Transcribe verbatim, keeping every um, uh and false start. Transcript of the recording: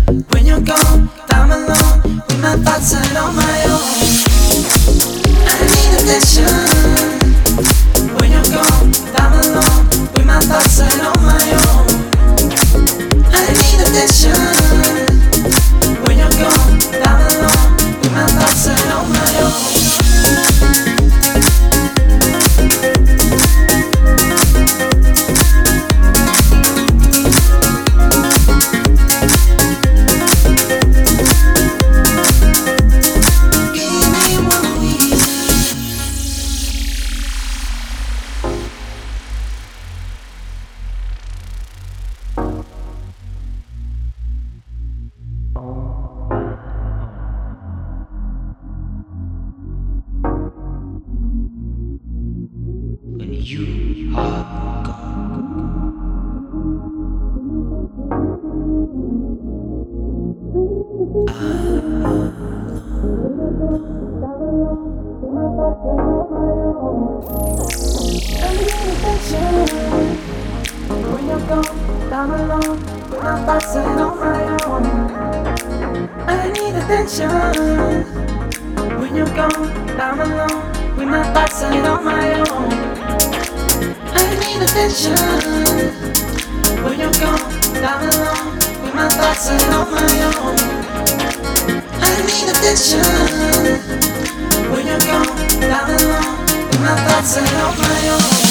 When you're gone, I'm alone with my thoughts and on my own. I need attention. When you're gone, I'm alone with my thoughts and on my own. I need attention. When you're gone, I'm alone with my thoughts and on my own. When you are gone, when you're gone, I'm alone with my thoughts and on my own. I need attention. When you're gone, I'm alone with my thoughts and on my own. I need attention. When you're gone, I'm alone with my thoughts and on my own. I need attention. When you're gone, I'm alone with my thoughts and on my own.